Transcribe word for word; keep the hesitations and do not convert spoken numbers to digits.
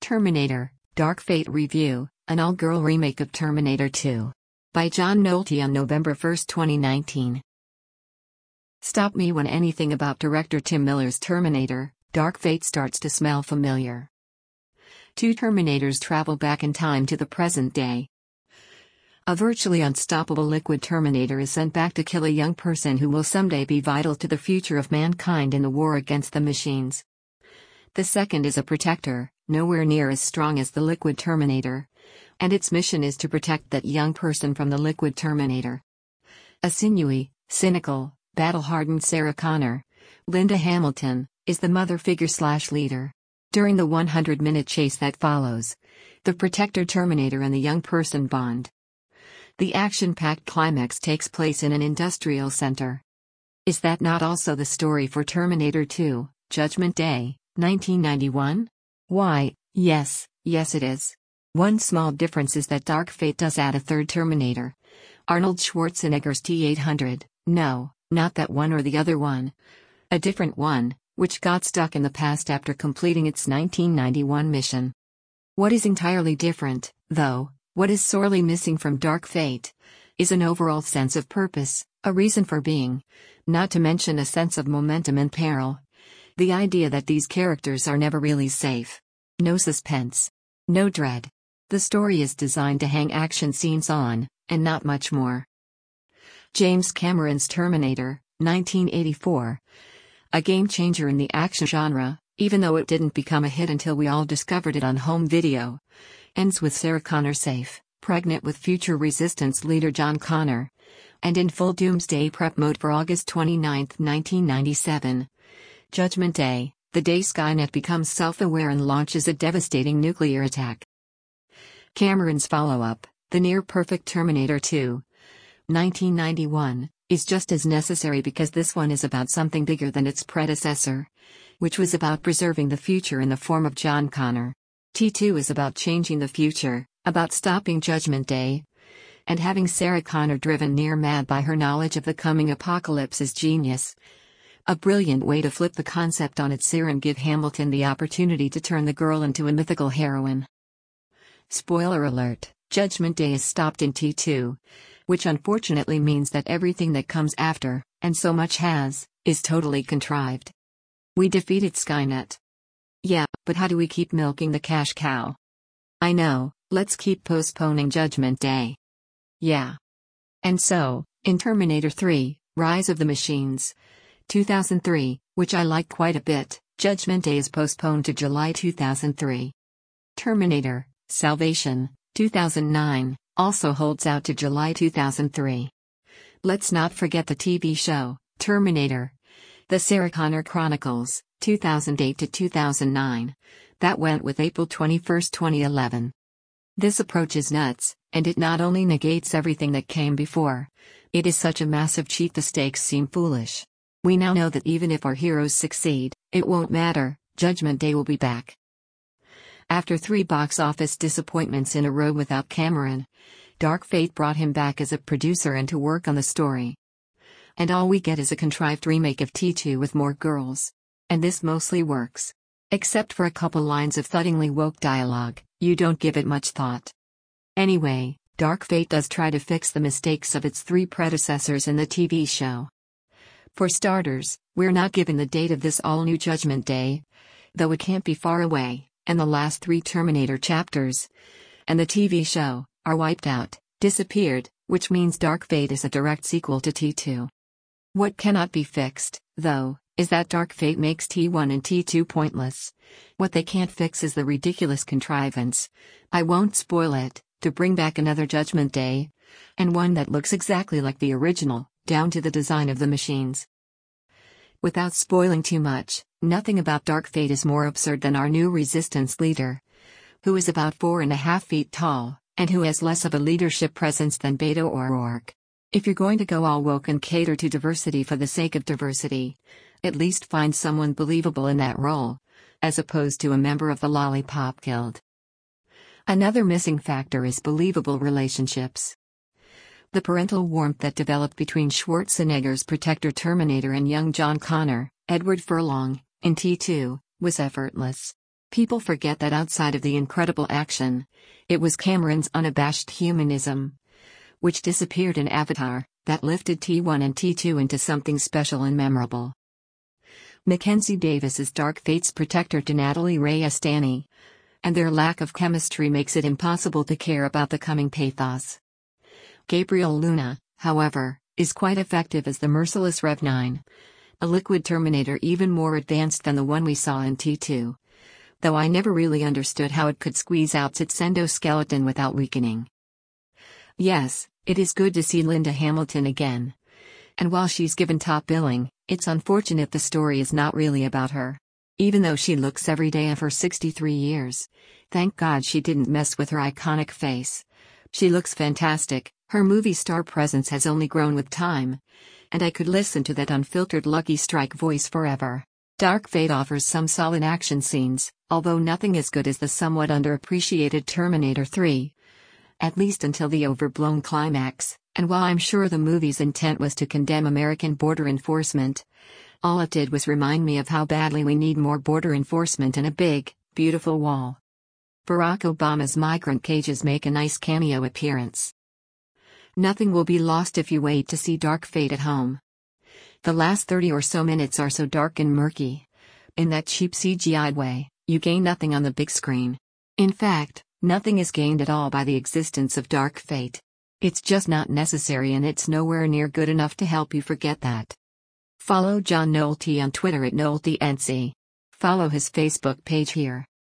Terminator, Dark Fate Review, an all-girl remake of Terminator two. By John Nolte on November first, twenty nineteen. Stop me when anything about director Tim Miller's Terminator, Dark Fate starts to smell familiar. Two Terminators travel back in time to the present day. A virtually unstoppable liquid Terminator is sent back to kill a young person who will someday be vital to the future of mankind in the war against the machines. The second is a protector, nowhere near as strong as the liquid Terminator, and its mission is to protect that young person from the liquid Terminator. A sinewy, cynical, battle-hardened Sarah Connor, Linda Hamilton, is the mother figure slash leader. During the one hundred minute chase that follows, the protector Terminator and the young person bond. The action-packed climax takes place in an industrial center. Is that not also the story for Terminator two, Judgment Day, nineteen ninety-one? Why, yes, yes it is. One small difference is that Dark Fate does add a third Terminator. Arnold Schwarzenegger's T eight hundred, no, not that one or the other one. A different one, which got stuck in the past after completing its nineteen ninety-one mission. What is entirely different, though, what is sorely missing from Dark Fate, is an overall sense of purpose, a reason for being, not to mention a sense of momentum and peril. The idea that these characters are never really safe. No suspense. No dread. The story is designed to hang action scenes on, and not much more. James Cameron's Terminator, nineteen eighty-four. A game-changer in the action genre, even though it didn't become a hit until we all discovered it on home video. Ends with Sarah Connor safe, pregnant with future Resistance leader John Connor, and in full doomsday prep mode for August twenty-ninth, nineteen ninety-seven. Judgment Day, the day Skynet becomes self-aware and launches a devastating nuclear attack. Cameron's follow-up, the near-perfect Terminator two, nineteen ninety-one, is just as necessary because this one is about something bigger than its predecessor, which was about preserving the future in the form of John Connor. T two is about changing the future, about stopping Judgment Day, and having Sarah Connor driven near mad by her knowledge of the coming apocalypse is genius. A brilliant way to flip the concept on its ear and give Hamilton the opportunity to turn the girl into a mythical heroine. Spoiler alert, Judgment Day is stopped in T two, which unfortunately means that everything that comes after, and so much has, is totally contrived. We defeated Skynet. Yeah, but how do we keep milking the cash cow? I know, let's keep postponing Judgment Day. Yeah. And so, in Terminator three, Rise of the Machines, two thousand three, which I like quite a bit, Judgment Day is postponed to July two thousand three. Terminator, Salvation, two thousand nine, also holds out to July two thousand three. Let's not forget the T V show, Terminator, The Sarah Connor Chronicles, two thousand eight to two thousand nine, that went with April twenty-first, twenty eleven. This approach is nuts, and it not only negates everything that came before, it is such a massive cheat the stakes seem foolish. We now know that even if our heroes succeed, it won't matter, Judgment Day will be back. After three box office disappointments in a row without Cameron, Dark Fate brought him back as a producer and to work on the story. And all we get is a contrived remake of T two with more girls. And this mostly works. Except for a couple lines of thuddingly woke dialogue, you don't give it much thought. Anyway, Dark Fate does try to fix the mistakes of its three predecessors in the T V show. For starters, we're not given the date of this all-new Judgment Day, though it can't be far away, and the last three Terminator chapters, and the T V show, are wiped out, disappeared, which means Dark Fate is a direct sequel to T two. What cannot be fixed, though, is that Dark Fate makes T one and T two pointless. What they can't fix is the ridiculous contrivance, I won't spoil it, to bring back another Judgment Day, and one that looks exactly like the original, down to the design of the machines. Without spoiling too much, nothing about Dark Fate is more absurd than our new Resistance leader, who is about four and a half feet tall, and who has less of a leadership presence than Beta or Rourke. If you're going to go all woke and cater to diversity for the sake of diversity, at least find someone believable in that role, as opposed to a member of the Lollipop Guild. Another missing factor is believable relationships. The parental warmth that developed between Schwarzenegger's protector Terminator and young John Connor, Edward Furlong, in T two, was effortless. People forget that outside of the incredible action, it was Cameron's unabashed humanism, which disappeared in Avatar, that lifted T one and T two into something special and memorable. Mackenzie Davis is Dark Fate's protector to Natalie Reyes Danny, and their lack of chemistry makes it impossible to care about the coming pathos. Gabriel Luna, however, is quite effective as the merciless Rev nine, a liquid Terminator even more advanced than the one we saw in T two. Though I never really understood how it could squeeze out its endoskeleton without weakening. Yes, it is good to see Linda Hamilton again. And while she's given top billing, it's unfortunate the story is not really about her. Even though she looks every day of her sixty-three years. Thank God she didn't mess with her iconic face. She looks fantastic, her movie star presence has only grown with time. And I could listen to that unfiltered Lucky Strike voice forever. Dark Fate offers some solid action scenes, although nothing as good as the somewhat underappreciated Terminator three. At least until the overblown climax, and while I'm sure the movie's intent was to condemn American border enforcement, all it did was remind me of how badly we need more border enforcement and a big, beautiful wall. Barack Obama's migrant cages make a nice cameo appearance. Nothing will be lost if you wait to see Dark Fate at home. The last thirty or so minutes are so dark and murky. In that cheap C G I'd way, you gain nothing on the big screen. In fact, nothing is gained at all by the existence of Dark Fate. It's just not necessary and it's nowhere near good enough to help you forget that. Follow John Nolte on Twitter at NolteNC. Follow his Facebook page here.